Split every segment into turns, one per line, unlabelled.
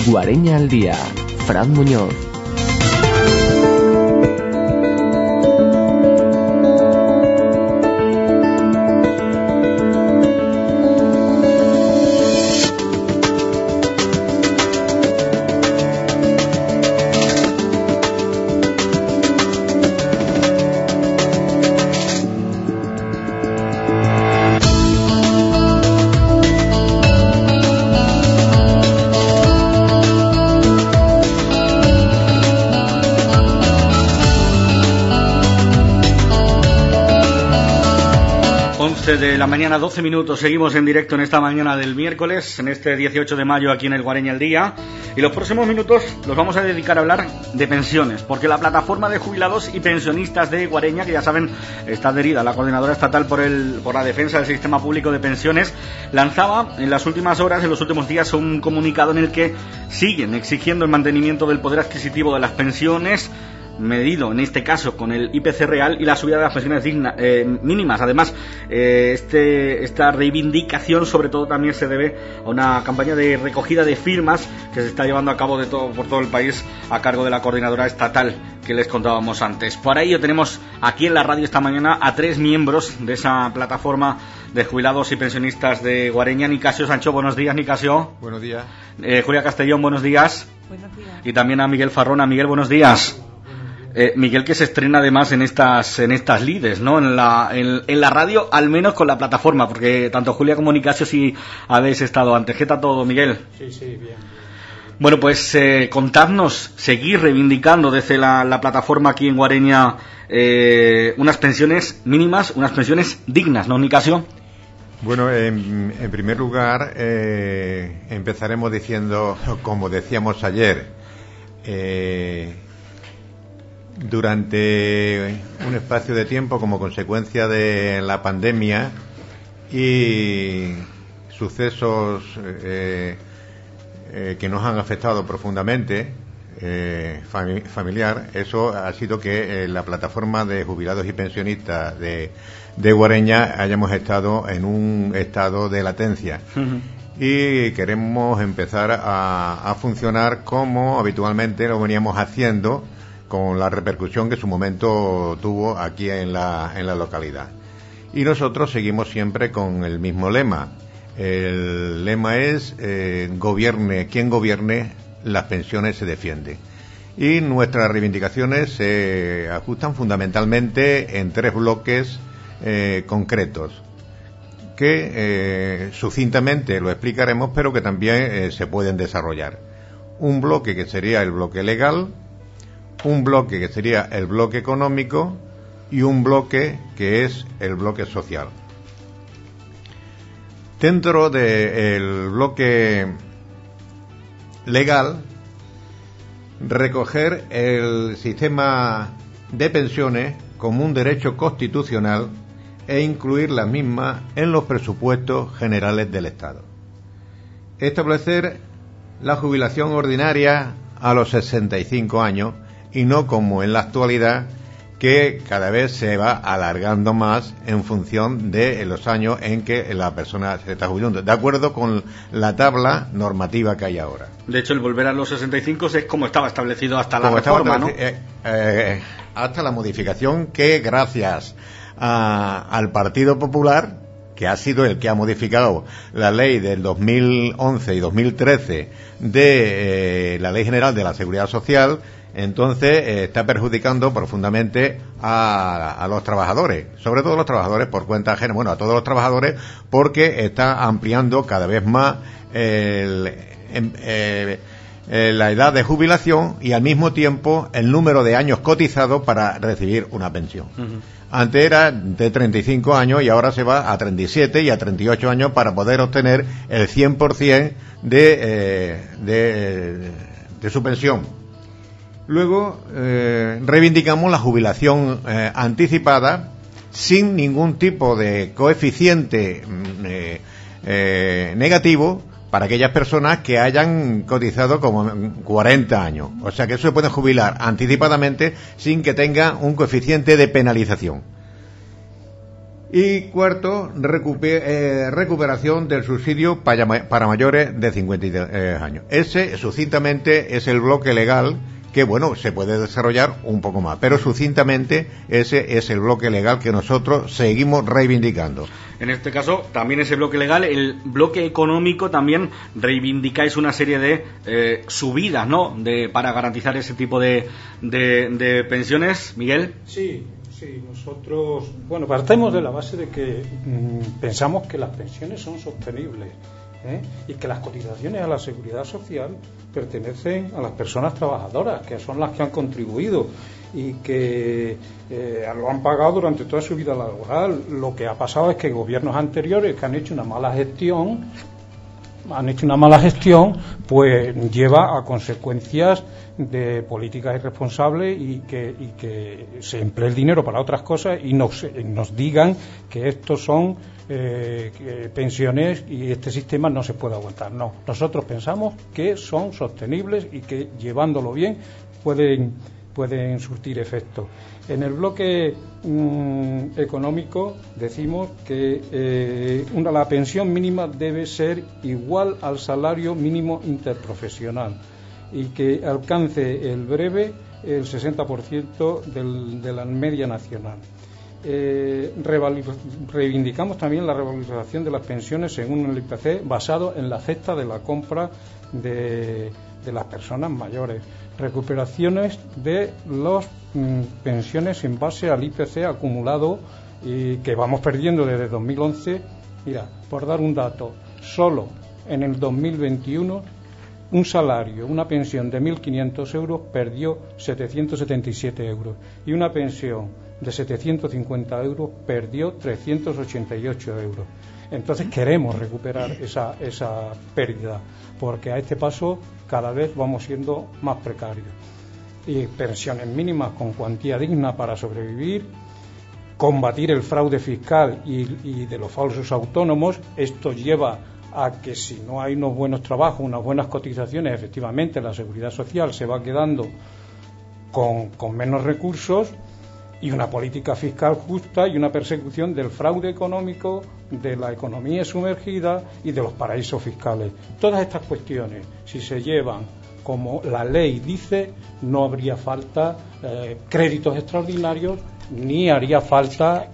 Guareña al día. Fran Muñoz.
De la mañana, 12 minutos, seguimos en directo en esta mañana del miércoles, en este 18 de mayo aquí en el Guareña al Día, y los próximos minutos los vamos a dedicar a hablar de pensiones, porque la plataforma de jubilados y pensionistas de Guareña, que ya saben está adherida a la Coordinadora Estatal por la Defensa del Sistema Público de Pensiones, lanzaba en las últimas horas, en los últimos días, un comunicado en el que siguen exigiendo el mantenimiento del poder adquisitivo de las pensiones, medido en este caso con el IPC real, y la subida de las pensiones mínimas. Además, esta reivindicación sobre todo también se debe a una campaña de recogida de firmas que se está llevando a cabo por todo el país a cargo de la Coordinadora Estatal que les contábamos antes. Por ello tenemos aquí en la radio esta mañana a 3 miembros de esa plataforma de jubilados y pensionistas de Guareña. Nicasio Sancho, buenos días, Nicasio.
Buenos días.
Julia Castellón, buenos días.
Buenos días.
Y también a Miguel Farrona. Miguel, buenos días. Miguel, que se estrena además en estas lides, ¿no? En la radio, al menos con la plataforma, porque tanto Julia como Nicasio sí habéis estado antes. ¿Qué tal todo, Miguel?
Sí, bien.
Bueno, pues contadnos, seguir reivindicando desde la plataforma aquí en Guareña unas pensiones mínimas, unas pensiones dignas, ¿no, Nicasio?
Bueno, en primer lugar, empezaremos diciendo, como decíamos ayer, durante un espacio de tiempo como consecuencia de la pandemia y sucesos que nos han afectado profundamente, familiar, eso ha sido que la plataforma de jubilados y pensionistas de Guareña hayamos estado en un estado de latencia. Uh-huh. Y queremos empezar a funcionar como habitualmente lo veníamos haciendo, con la repercusión que en su momento tuvo aquí en la localidad. Y nosotros seguimos siempre con el mismo lema. El lema es gobierne quien gobierne, las pensiones se defienden. Y nuestras reivindicaciones se ajustan fundamentalmente en 3 bloques concretos, que sucintamente lo explicaremos, pero que también se pueden desarrollar. Un bloque que sería el bloque legal, un bloque que sería el bloque económico y un bloque que es el bloque social. Dentro del bloque legal, recoger el sistema de pensiones como un derecho constitucional e incluir las mismas en los presupuestos generales del Estado. Establecer la jubilación ordinaria a los 65 años y no como en la actualidad, que cada vez se va alargando más en función de los años en que la persona se está jubilando, de acuerdo con la tabla normativa que hay ahora.
De hecho, el volver a los 65 es como estaba establecido hasta la reforma, ¿no?
Hasta la modificación que, gracias al Partido Popular, que ha sido el que ha modificado la ley del 2011 y 2013 de la Ley General de la Seguridad Social, entonces está perjudicando profundamente a los trabajadores, sobre todo a los trabajadores por cuenta ajena, bueno, a todos los trabajadores, porque está ampliando cada vez más la edad de jubilación y al mismo tiempo el número de años cotizados para recibir una pensión. Uh-huh. Antes era de 35 años y ahora se va a 37 y a 38 años para poder obtener el 100% de su pensión. Luego reivindicamos la jubilación anticipada sin ningún tipo de coeficiente negativo para aquellas personas que hayan cotizado como 40 años. O sea que eso se puede jubilar anticipadamente sin que tenga un coeficiente de penalización. Y cuarto, recuperación del subsidio para mayores de 52 años. Ese, sucintamente, es el bloque legal que, bueno, se puede desarrollar un poco más, pero sucintamente ese es el bloque legal que nosotros seguimos reivindicando.
En este caso, también ese bloque legal, el bloque económico, también reivindicáis una serie de subidas, ¿no?, para garantizar ese tipo de pensiones, Miguel.
Sí, nosotros, bueno, partimos de la base de que pensamos que las pensiones son sostenibles, y que las cotizaciones a la seguridad social pertenecen a las personas trabajadoras, que son las que han contribuido y que lo han pagado durante toda su vida laboral. Lo que ha pasado es que gobiernos anteriores que han hecho una mala gestión, pues lleva a consecuencias de políticas irresponsables y que se emplee el dinero para otras cosas y nos digan que estos son pensiones y este sistema no se puede aguantar. No, nosotros pensamos que son sostenibles y que llevándolo bien pueden surtir efecto. En el bloque económico decimos que la pensión mínima debe ser igual al salario mínimo interprofesional y que alcance el 60% de la media nacional. Reivindicamos también la revalorización de las pensiones según el IPC basado en la cesta de la compra de las personas mayores, recuperaciones de las pensiones en base al IPC acumulado y que vamos perdiendo desde 2011. Mira, por dar un dato, solo en el 2021 una pensión de 1.500 euros perdió 777 euros y una pensión de 750 euros perdió 388 euros. Entonces queremos recuperar esa pérdida, porque a este paso cada vez vamos siendo más precarios. Y pensiones mínimas con cuantía digna para sobrevivir, combatir el fraude fiscal y de los falsos autónomos. Esto lleva a que si no hay unos buenos trabajos, unas buenas cotizaciones, efectivamente la seguridad social se va quedando con menos recursos, y una política fiscal justa y una persecución del fraude económico, de la economía sumergida y de los paraísos fiscales. Todas estas cuestiones, si se llevan como la ley dice, no habría falta créditos extraordinarios ni haría falta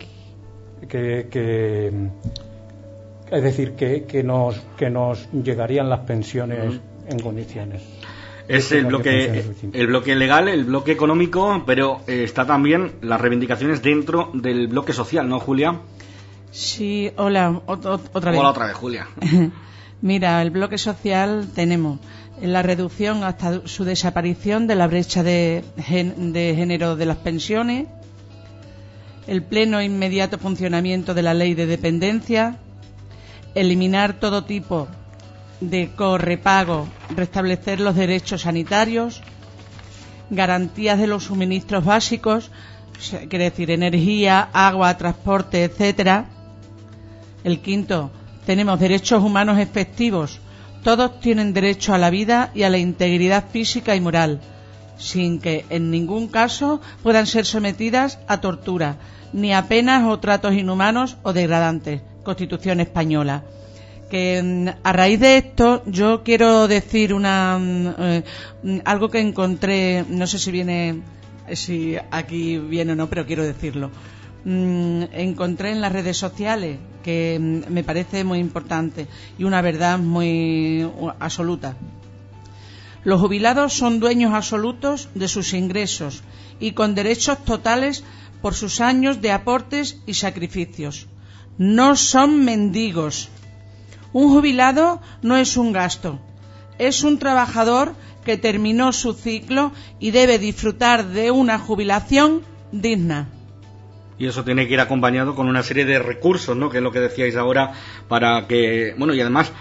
es decir, que nos llegarían las pensiones en condiciones.
Es el bloque legal, el bloque económico, pero está también las reivindicaciones dentro del bloque social, ¿no, Julia?
Sí, hola, otra vez.
Hola otra vez, Julia.
Mira, el bloque social tenemos la reducción hasta su desaparición de la brecha de género de las pensiones, el pleno e inmediato funcionamiento de la ley de dependencia, eliminar todo tipo de correpago, restablecer los derechos sanitarios, garantías de los suministros básicos, quiere decir energía, agua, transporte, etcétera. El quinto, tenemos derechos humanos efectivos. Todos tienen derecho a la vida y a la integridad física y moral, sin que en ningún caso puedan ser sometidas a tortura, ni a penas o tratos inhumanos o degradantes. Constitución española. Que a raíz de esto yo quiero decir algo que encontré, no sé si aquí viene o no, pero quiero decirlo. Encontré en las redes sociales que me parece muy importante y una verdad muy absoluta. Los jubilados son dueños absolutos de sus ingresos y con derechos totales por sus años de aportes y sacrificios. No son mendigos. Un jubilado no es un gasto, es un trabajador que terminó su ciclo y debe disfrutar de una jubilación digna.
Y eso tiene que ir acompañado con una serie de recursos, ¿no? Que es lo que decíais ahora, para que, bueno, y además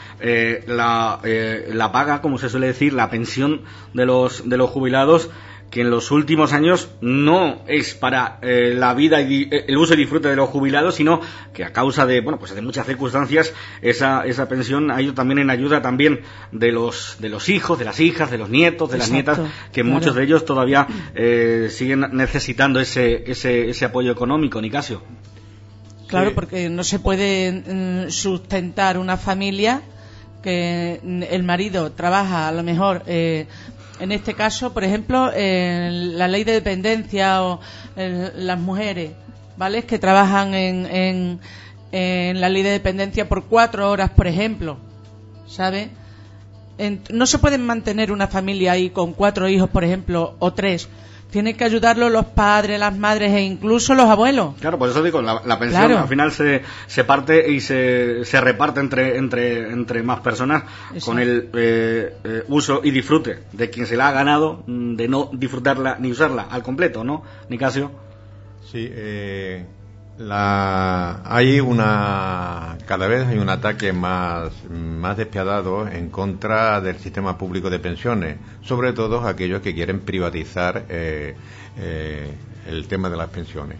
la paga, como se suele decir, la pensión de los jubilados, que en los últimos años no es para la vida y el uso y disfrute de los jubilados, sino que a causa de, bueno, pues de muchas circunstancias, esa pensión ha ido también en ayuda también de los hijos, de las hijas, de los nietos, de las nietas, que claro, muchos de ellos todavía siguen necesitando ese apoyo económico, Nicasio.
Claro,
Sí.
porque no se puede sustentar una familia que el marido trabaja a lo mejor, en este caso, por ejemplo, la ley de dependencia o las mujeres, ¿vale? Que trabajan en la ley de dependencia por 4 horas, por ejemplo, ¿sabe? No se pueden mantener una familia ahí con 4 hijos, por ejemplo, o 3. Tienen que ayudarlo los padres, las madres e incluso los abuelos.
Claro, por eso digo, la pensión
Claro.
al final se parte y se reparte entre más personas.
Exacto.
Con el uso y disfrute de quien se la ha ganado, de no disfrutarla ni usarla al completo, ¿no, Nicasio?
Sí, cada vez hay un ataque más despiadado en contra del sistema público de pensiones, sobre todo aquellos que quieren privatizar el tema de las pensiones.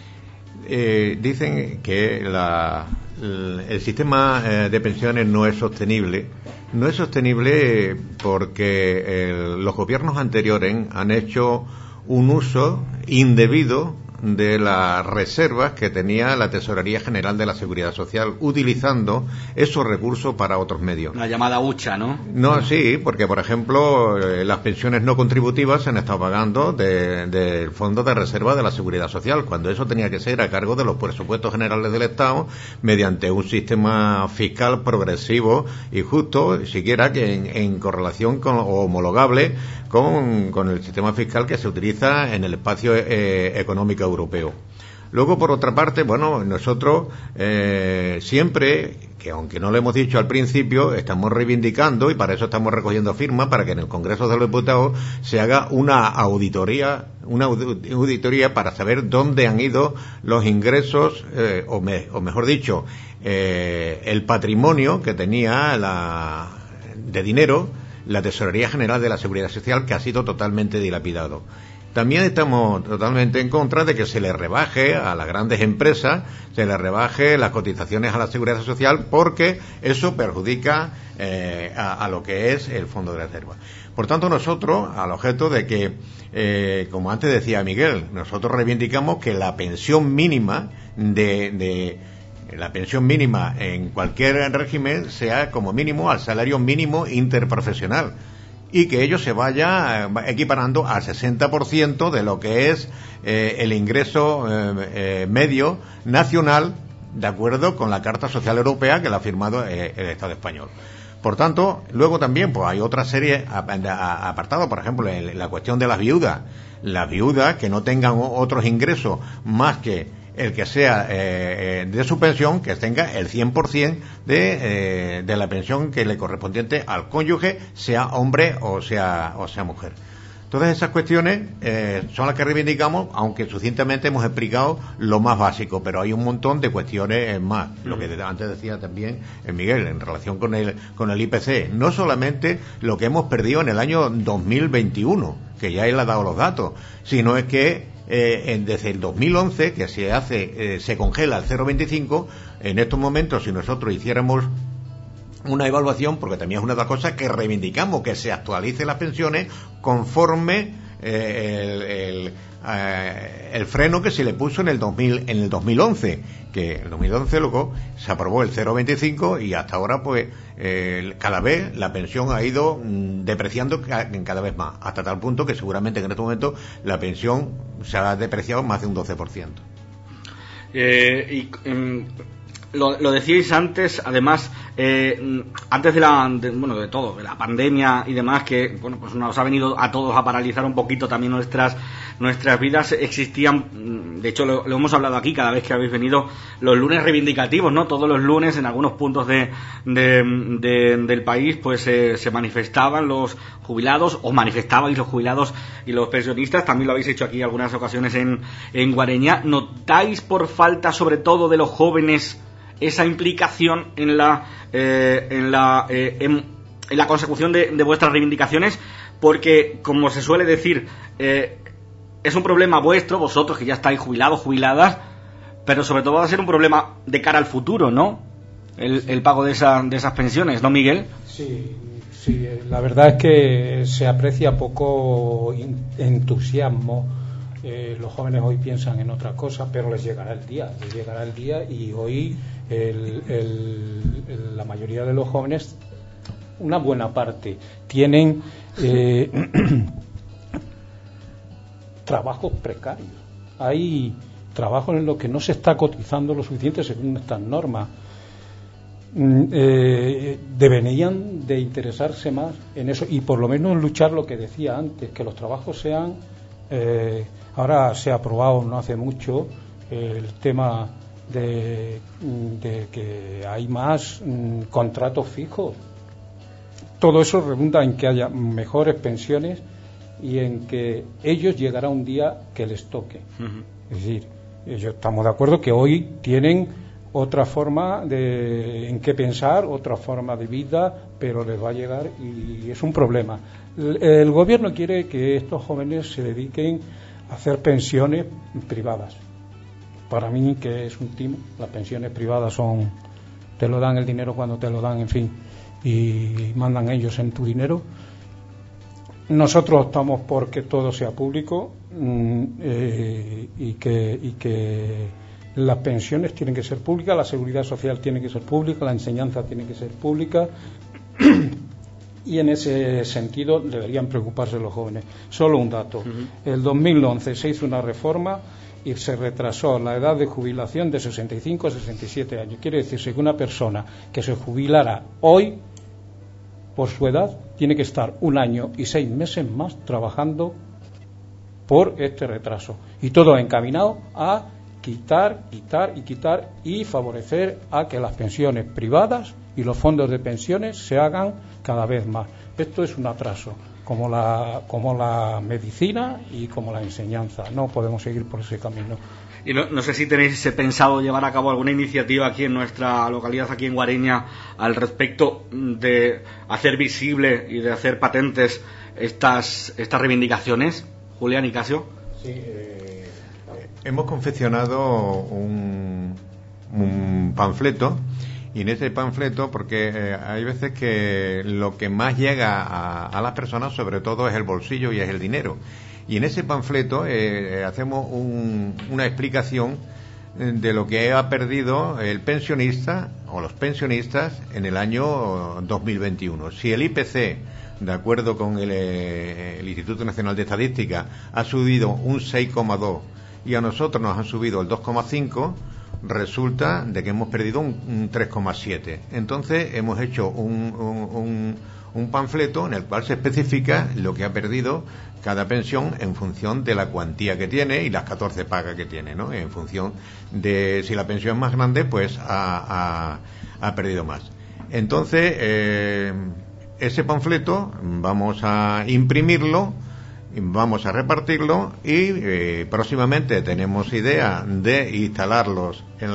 Dicen que el sistema de pensiones no es sostenible. No es sostenible porque los gobiernos anteriores han hecho un uso indebido de las reservas que tenía la Tesorería General de la Seguridad Social, utilizando esos recursos para otros medios.
La llamada hucha, ¿no?
No, sí, porque por ejemplo las pensiones no contributivas se han estado pagando del Fondo de Reserva de la Seguridad Social, cuando eso tenía que ser a cargo de los presupuestos generales del Estado, mediante un sistema fiscal progresivo y justo, siquiera que en correlación o homologable con el sistema fiscal que se utiliza en el espacio económico europeo. Luego, por otra parte, bueno, nosotros siempre, que aunque no lo hemos dicho al principio, estamos reivindicando, y para eso estamos recogiendo firmas, para que en el Congreso de los Diputados se haga una auditoría para saber dónde han ido los ingresos, o mejor dicho, el patrimonio que tenía de dinero la Tesorería General de la Seguridad Social, que ha sido totalmente dilapidado. También estamos totalmente en contra de que se le rebaje a las grandes empresas, se le rebaje las cotizaciones a la Seguridad Social, porque eso perjudica a lo que es el Fondo de Reserva. Por tanto, nosotros, al objeto de que, como antes decía Miguel, nosotros reivindicamos que la pensión mínima la pensión mínima en cualquier régimen sea como mínimo al salario mínimo interprofesional, y que ello se vaya equiparando al 60% de lo que es el ingreso medio nacional, de acuerdo con la Carta Social Europea que la ha firmado el Estado español. Por tanto, luego también pues hay otra serie apartados, por ejemplo, en la cuestión de las viudas que no tengan otros ingresos más que el que sea de su pensión, que tenga el 100% de la pensión que le correspondiente al cónyuge, sea hombre o sea mujer. Todas esas cuestiones son las que reivindicamos, aunque sucintamente hemos explicado lo más básico, pero hay un montón de cuestiones más. Lo que antes decía también Miguel, en relación con el IPC, no solamente lo que hemos perdido en el año 2021, que ya él ha dado los datos, sino es que desde el 2011, que se congela el 0,25, en estos momentos, si nosotros hiciéramos una evaluación, porque también es una de las cosas que reivindicamos, que se actualicen las pensiones conforme el freno que se le puso en el 2011, que en el 2011 luego se aprobó el 0,25 y hasta ahora pues cada vez la pensión ha ido depreciando cada vez más, hasta tal punto que seguramente en este momento la pensión se ha depreciado más de un 12%.
Lo decíais antes, además, antes de la pandemia y demás, que bueno, pues nos ha venido a todos a paralizar un poquito también nuestras vidas. Existían, de hecho lo hemos hablado aquí cada vez que habéis venido, los lunes reivindicativos, ¿no? Todos los lunes en algunos puntos del país pues se manifestaban los jubilados, o manifestabais los jubilados y los pensionistas. También lo habéis hecho aquí en algunas ocasiones en Guareña. ¿Notáis por falta sobre todo de los jóvenes esa implicación en la consecución de vuestras reivindicaciones? Porque, como se suele decir, es un problema vuestro, vosotros que ya estáis jubilados, jubiladas, pero sobre todo va a ser un problema de cara al futuro, ¿no? El pago de esas pensiones, ¿no, Miguel?
Sí, la verdad es que se aprecia poco entusiasmo los jóvenes hoy piensan en otra cosa, pero les llegará el día y hoy la mayoría de los jóvenes, una buena parte, tienen trabajos precarios. Hay trabajos en los que no se está cotizando lo suficiente según estas normas. Deberían de interesarse más en eso y por lo menos luchar lo que decía antes, que los trabajos sean ahora se ha aprobado no hace mucho el tema de que hay más contratos fijos. Todo eso redunda en que haya mejores pensiones y en que ellos llegará un día que les toque. Es decir, estamos de acuerdo que hoy tienen otra forma en que pensar, otra forma de vida, pero les va a llegar y es un problema. El gobierno quiere que estos jóvenes se dediquen a hacer pensiones privadas. Para mí, que es un timo, las pensiones privadas son, te lo dan el dinero cuando te lo dan, en fin, y mandan ellos en tu dinero. Nosotros optamos por que todo sea público y que las pensiones tienen que ser públicas, la seguridad social tiene que ser pública, la enseñanza tiene que ser pública y en ese sentido deberían preocuparse los jóvenes. Solo un dato. El 2011 se hizo una reforma y se retrasó la edad de jubilación de 65 a 67 años. Quiere decirse que una persona que se jubilara hoy por su edad tiene que estar 1 año y 6 meses más trabajando por este retraso. Y todo encaminado a quitar y favorecer a que las pensiones privadas y los fondos de pensiones se hagan cada vez más. Esto es un atraso, como la medicina y como la enseñanza. No podemos seguir por ese camino.
Y no sé si tenéis pensado llevar a cabo alguna iniciativa aquí en nuestra localidad, aquí en Guareña, al respecto de hacer visible y de hacer patentes estas reivindicaciones, Julián y Casio.
Sí, hemos confeccionado un panfleto, y en ese panfleto, porque hay veces que lo que más llega a las personas sobre todo es el bolsillo y es el dinero, y en ese panfleto hacemos una explicación de lo que ha perdido el pensionista o los pensionistas en el año 2021. Si el IPC, de acuerdo con el Instituto Nacional de Estadística, ha subido un 6,2 y a nosotros nos han subido el 2,5, resulta de que hemos perdido un 3,7. Entonces hemos hecho un panfleto en el cual se especifica lo que ha perdido cada pensión en función de la cuantía que tiene y las 14 pagas que tiene, ¿no? En función de si la pensión es más grande, pues ha perdido más. Entonces ese panfleto vamos a imprimirlo, vamos a repartirlo y próximamente tenemos idea de instalarlos en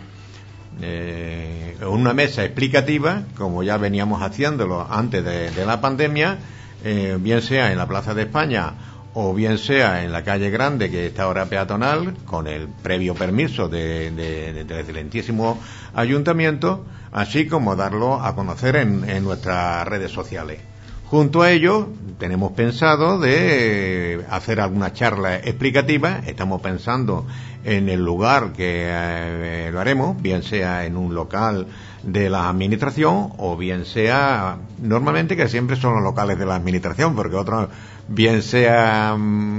una mesa explicativa, como ya veníamos haciéndolo antes de la pandemia, bien sea en la Plaza de España o bien sea en la calle Grande, que está ahora peatonal, con el previo permiso del excelentísimo ayuntamiento, así como darlo a conocer en nuestras redes sociales. Junto a ello, tenemos pensado de hacer alguna charla explicativa. Estamos pensando en el lugar que lo haremos, bien sea en un local de la administración o bien sea, normalmente que siempre son los locales de la administración, porque otros, bien sea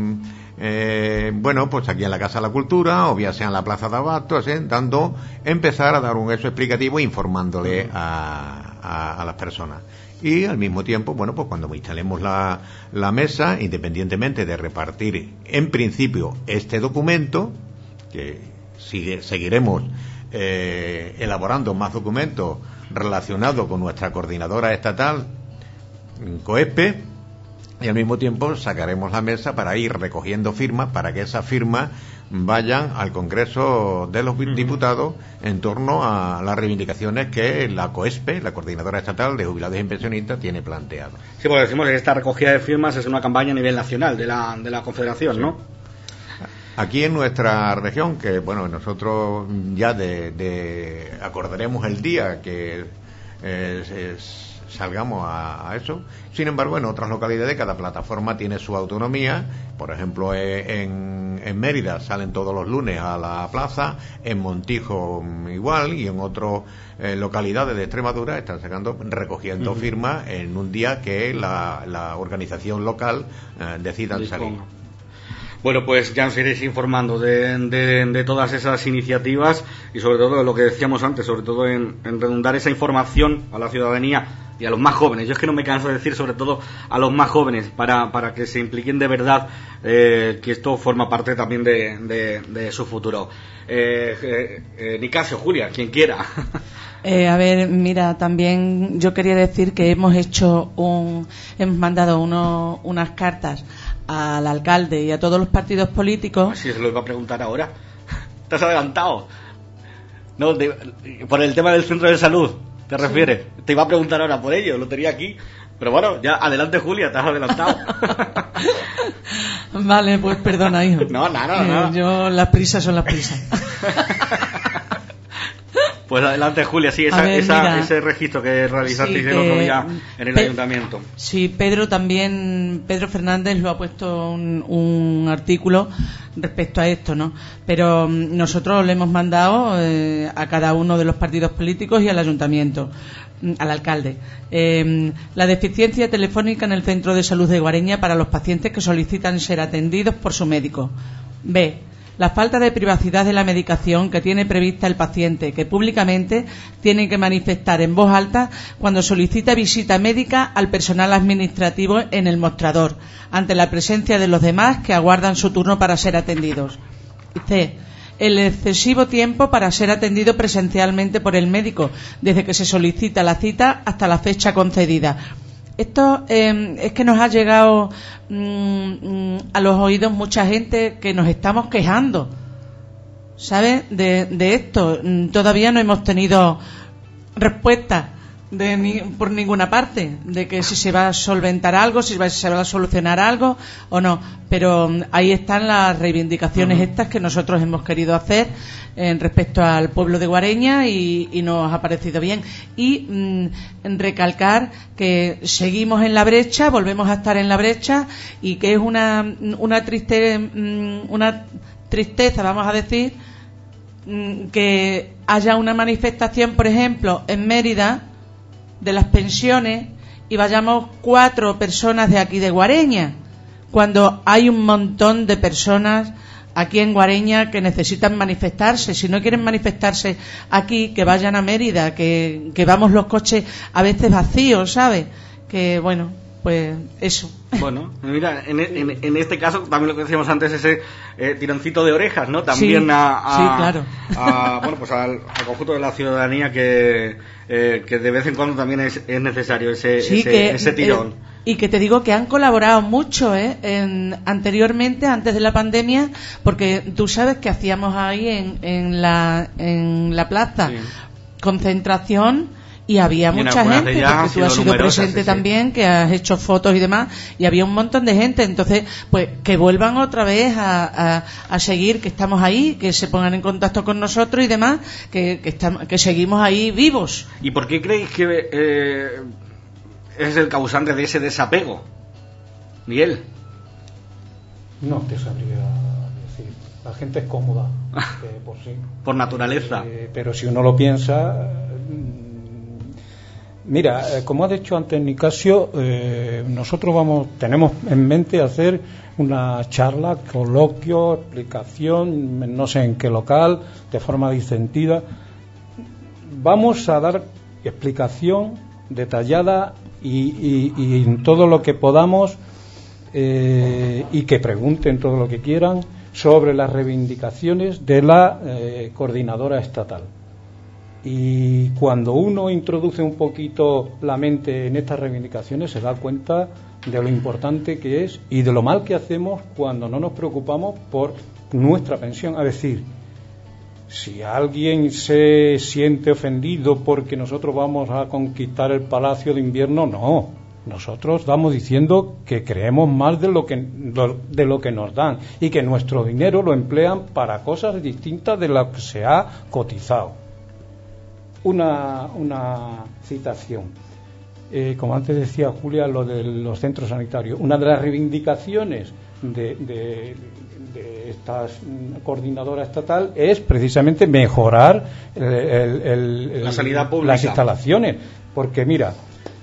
pues aquí en la Casa de la Cultura o bien sea en la Plaza de Abastos, empezar a dar un hecho explicativo informándole a las personas. Y al mismo tiempo, pues cuando instalemos la mesa, independientemente de repartir en principio este documento, que seguiremos elaborando más documentos relacionados con nuestra coordinadora estatal, COESPE, y al mismo tiempo sacaremos la mesa para ir recogiendo firmas, para que esas firmas vayan al Congreso de los Diputados en torno a las reivindicaciones que la COESPE, la Coordinadora Estatal de Jubilados y Pensionistas, tiene planteado. Sí,
porque decimos que esta recogida de firmas es una campaña a nivel nacional de la Confederación, ¿no?
Aquí en nuestra región, que nosotros ya acordaremos el día que salgamos a eso. Sin embargo, en otras localidades cada plataforma tiene su autonomía. Por ejemplo, en Mérida salen todos los lunes a la plaza, en Montijo igual, y en otras localidades de Extremadura están recogiendo firmas en un día que la organización local decidan salir.
Bueno, pues ya os iréis informando de todas esas iniciativas y sobre todo de lo que decíamos antes, sobre todo en redundar esa información a la ciudadanía y a los más jóvenes. Yo es que no me canso de decir, sobre todo a los más jóvenes, para que se impliquen de verdad, que esto forma parte también de su futuro. Nicasio, Julia, quien quiera.
A ver, mira, también yo quería decir que hemos mandado unas cartas al alcalde y a todos los partidos políticos.
Así se lo iba a preguntar ahora. ¿Te has adelantado? No, por el tema del centro de salud, ¿te refieres? Te iba a preguntar ahora por ello, lo tenía aquí. Pero bueno, ya, adelante, Julia, te has adelantado.
Vale, pues perdona, hijo.
No, nada.
Yo, las prisas son las prisas.
Pues adelante, Julia, sí, ese registro que realizasteis el otro día en el ayuntamiento. Sí,
Pedro Fernández lo ha puesto un artículo respecto a esto, ¿no? Pero nosotros le hemos mandado a cada uno de los partidos políticos y al ayuntamiento, al alcalde, la deficiencia telefónica en el centro de salud de Guareña para los pacientes que solicitan ser atendidos por su médico. B. La falta de privacidad de la medicación que tiene prevista el paciente, que públicamente tiene que manifestar en voz alta cuando solicita visita médica al personal administrativo en el mostrador, ante la presencia de los demás que aguardan su turno para ser atendidos. C. El excesivo tiempo para ser atendido presencialmente por el médico, desde que se solicita la cita hasta la fecha concedida. Esto es que nos ha llegado a los oídos mucha gente que nos estamos quejando, ¿sabes? De esto. Todavía no hemos tenido respuesta por ninguna parte de que si se va a solventar algo, si se va a solucionar algo o no. Pero ahí están las reivindicaciones estas que nosotros hemos querido hacer respecto al pueblo de Guareña y nos ha parecido bien. Y recalcar que seguimos en la brecha, volvemos a estar en la brecha y que es una tristeza, vamos a decir, que haya una manifestación, por ejemplo, en Mérida, de las pensiones y vayamos 4 personas de aquí de Guareña, cuando hay un montón de personas aquí en Guareña que necesitan manifestarse. Si no quieren manifestarse aquí, que vayan a Mérida, que vamos los coches a veces vacíos, ¿sabes? Que bueno, pues eso.
Bueno, mira, en este caso también lo que decíamos antes, ese tironcito de orejas, ¿no? También
claro.
Bueno, pues al conjunto de la ciudadanía que de vez en cuando también es necesario ese tirón.
Y que te digo que han colaborado mucho anteriormente, antes de la pandemia, porque tú sabes que hacíamos ahí en la plaza concentración. Y había mucha gente, porque tú has sido presente también, que has hecho fotos y demás, y había un montón de gente. Entonces, pues que vuelvan otra vez a seguir, que estamos ahí, que se pongan en contacto con nosotros y demás, que seguimos ahí vivos.
¿Y por qué creéis que es el causante de ese desapego, Miguel?
No te sabría decir. La gente es cómoda, por sí.
Por naturaleza.
Pero si uno lo piensa... Mira, como ha dicho antes Nicasio, nosotros tenemos en mente hacer una charla, coloquio, explicación, no sé en qué local, de forma distendida. Vamos a dar explicación detallada y en todo lo que podamos, y que pregunten todo lo que quieran sobre las reivindicaciones de la coordinadora estatal. Y cuando uno introduce un poquito la mente en estas reivindicaciones, se da cuenta de lo importante que es y de lo mal que hacemos cuando no nos preocupamos por nuestra pensión. Es decir, si alguien se siente ofendido porque nosotros vamos a conquistar el Palacio de Invierno, no. Nosotros estamos diciendo que creemos más de lo que nos dan y que nuestro dinero lo emplean para cosas distintas de lo que se ha cotizado. Una citación. como antes decía Julia, lo de los centros sanitarios. Una de las reivindicaciones de esta coordinadora estatal es precisamente mejorar
la sanidad pública,
las instalaciones, porque mira,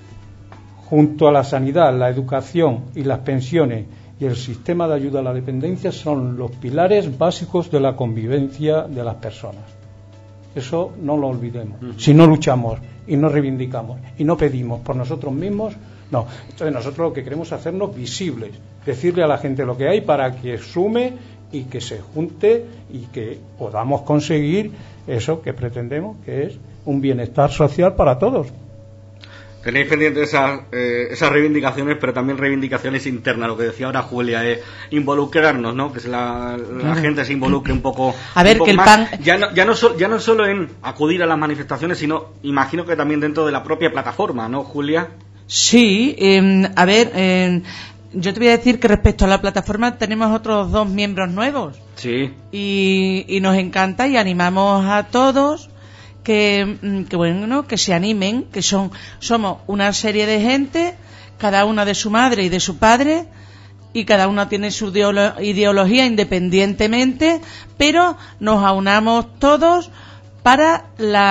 junto a la sanidad, la educación y las pensiones y el sistema de ayuda a la dependencia son los pilares básicos de la convivencia de las personas. Eso no lo olvidemos. Si no luchamos y no reivindicamos y no pedimos por nosotros mismos, no. Entonces nosotros lo que queremos es hacernos visibles, decirle a la gente lo que hay para que sume y que se junte y que podamos conseguir eso que pretendemos, que es un bienestar social para todos.
Tenéis pendientes esas reivindicaciones, pero también reivindicaciones internas. Lo que decía ahora Julia es involucrarnos, ¿no? Que la gente se involucre un poco.
A ver, que el
más.
pan.
Ya no solo en acudir a las manifestaciones, sino imagino que también dentro de la propia plataforma, ¿no, Julia?
Sí, a ver, yo te voy a decir que respecto a la plataforma tenemos otros 2 miembros nuevos.
Sí.
Y nos encanta y animamos a todos que bueno, que se animen, que somos una serie de gente, cada una de su madre y de su padre, y cada uno tiene su ideología independientemente, pero nos aunamos todos para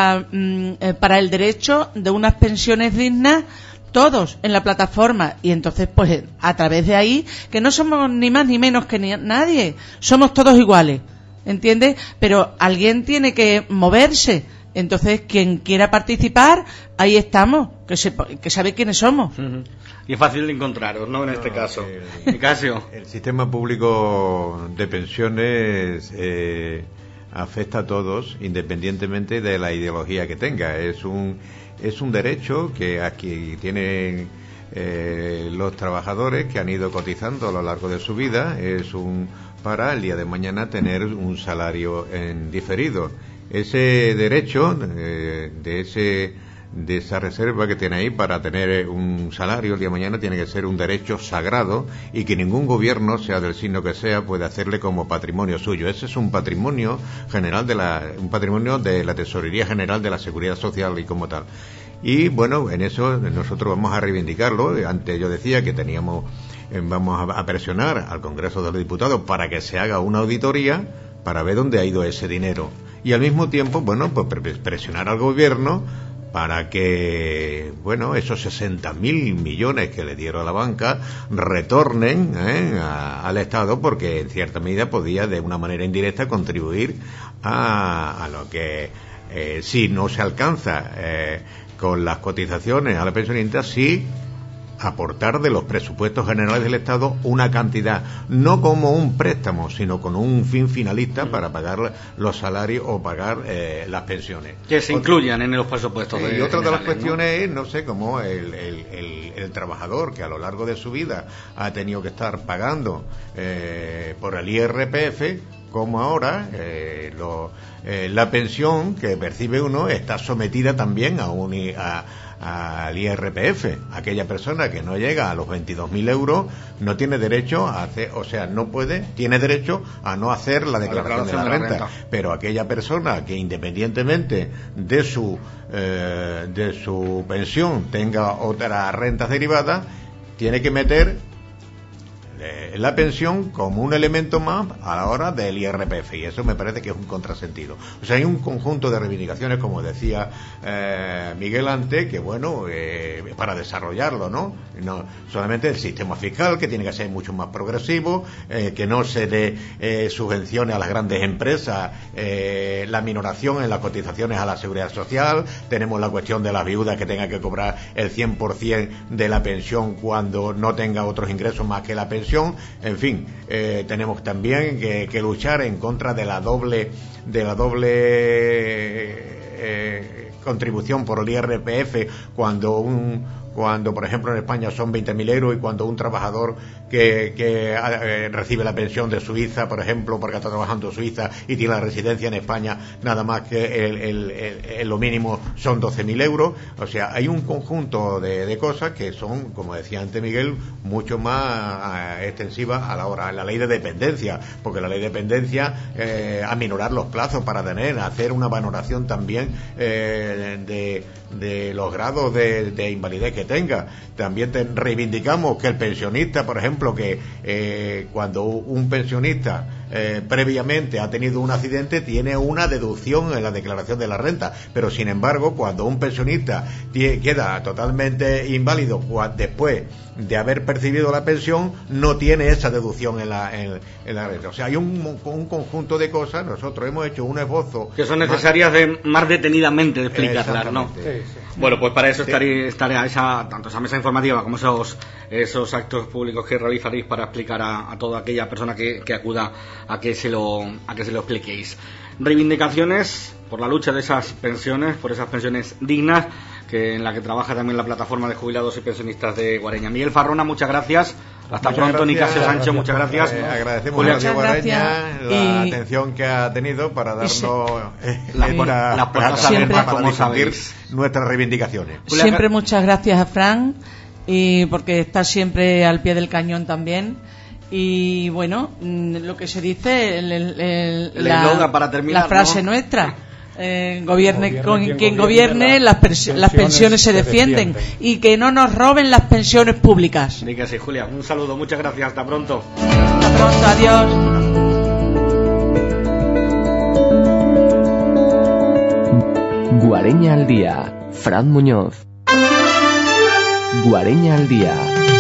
el derecho de unas pensiones dignas, todos en la plataforma. Y entonces, pues a través de ahí, que no somos ni más ni menos que nadie, somos todos iguales, ¿entiendes? Pero alguien tiene que moverse. Entonces, quien quiera participar, ahí estamos, que sabe quiénes somos.
Uh-huh. Y es fácil de encontraros, ¿no? En este caso. Nicasio.
El sistema público de pensiones afecta a todos, independientemente de la ideología que tenga. Es un derecho que aquí tienen los trabajadores que han ido cotizando a lo largo de su vida. Para el día de mañana tener un salario en diferido. Ese derecho de esa reserva que tiene ahí para tener un salario el día de mañana tiene que ser un derecho sagrado y que ningún gobierno, sea del signo que sea, puede hacerle como patrimonio suyo. Ese es un patrimonio general un patrimonio de la Tesorería General de la Seguridad Social y como tal. Y bueno, en eso nosotros vamos a reivindicarlo. Antes yo decía que vamos a presionar al Congreso de los Diputados para que se haga una auditoría para ver dónde ha ido ese dinero. Y al mismo tiempo, bueno, pues presionar al gobierno para que, bueno, esos 60.000 millones que le dieron a la banca retornen al Estado, porque en cierta medida podía de una manera indirecta contribuir a lo que si no se alcanza con las cotizaciones a la pensionista, sí aportar de los presupuestos generales del Estado una cantidad, no como un préstamo, sino con un fin finalista para pagar los salarios o pagar las pensiones.
Que se incluyan en los presupuestos.
Y otra de las cuestiones es, no sé, como el trabajador que a lo largo de su vida ha tenido que estar pagando por el IRPF, como ahora la pensión que percibe uno está sometida también al IRPF. Aquella persona que no llega a los 22.000 euros no tiene derecho a hacer, tiene derecho a no hacer la declaración de la renta. Pero aquella persona que independientemente de su pensión tenga otras rentas derivadas, tiene que meter la pensión como un elemento más a la hora del IRPF, y eso me parece que es un contrasentido. O sea, hay un conjunto de reivindicaciones, como decía Miguel antes, que bueno, para desarrollarlo, ¿no? No solamente el sistema fiscal, que tiene que ser mucho más progresivo, que no se dé subvenciones a las grandes empresas, la minoración en las cotizaciones a la seguridad social. Tenemos la cuestión de las viudas que tengan que cobrar el 100% de la pensión cuando no tenga otros ingresos más que la pensión. En fin, tenemos también que luchar en contra de la doble contribución por el IRPF cuando por ejemplo en España son 20.000 euros, y cuando un trabajador que recibe la pensión de Suiza, por ejemplo, porque está trabajando en Suiza y tiene la residencia en España, nada más que lo mínimo son 12.000 euros. O sea, hay un conjunto de cosas que son, como decía antes Miguel, mucho más extensivas a la ley de dependencia, porque la ley de dependencia aminorar los plazos para hacer una valoración también de los grados de invalidez que tenga. También reivindicamos que el pensionista, por ejemplo, que cuando un pensionista previamente ha tenido un accidente, tiene una deducción en la declaración de la renta, pero sin embargo, cuando un pensionista queda totalmente inválido después de haber percibido la pensión, no tiene esa deducción en la renta. O sea, hay un conjunto de cosas. Nosotros hemos hecho un esbozo
que son necesarias más detenidamente de explicarlas, ¿no?
Sí.
Bueno, pues para eso estaré tanto esa mesa informativa como esos actos públicos que realizaréis para explicar a toda aquella persona que acuda a que se lo expliquéis. Reivindicaciones por la lucha de esas pensiones, por esas pensiones dignas, en la que trabaja también la plataforma de jubilados y pensionistas de Guareña. Miguel Farrona, muchas gracias. Hasta pronto. Nicasio Sancho, muchas gracias.
Agradecemos a Radio Guareña la atención que ha tenido para darnos las puertas abiertas para difundir nuestras reivindicaciones.
Siempre muchas gracias a Fran, y porque está siempre al pie del cañón también. Y bueno, lo que se dice,
para terminar,
la frase, ¿no?, nuestra. Gobierne quien gobierne, las pensiones se defienden, y que no nos roben las pensiones públicas.
Ni que sí, Julia. Un saludo, muchas gracias, hasta pronto.
Hasta pronto, adiós.
Guareña al día, Fran Muñoz. Guareña al día.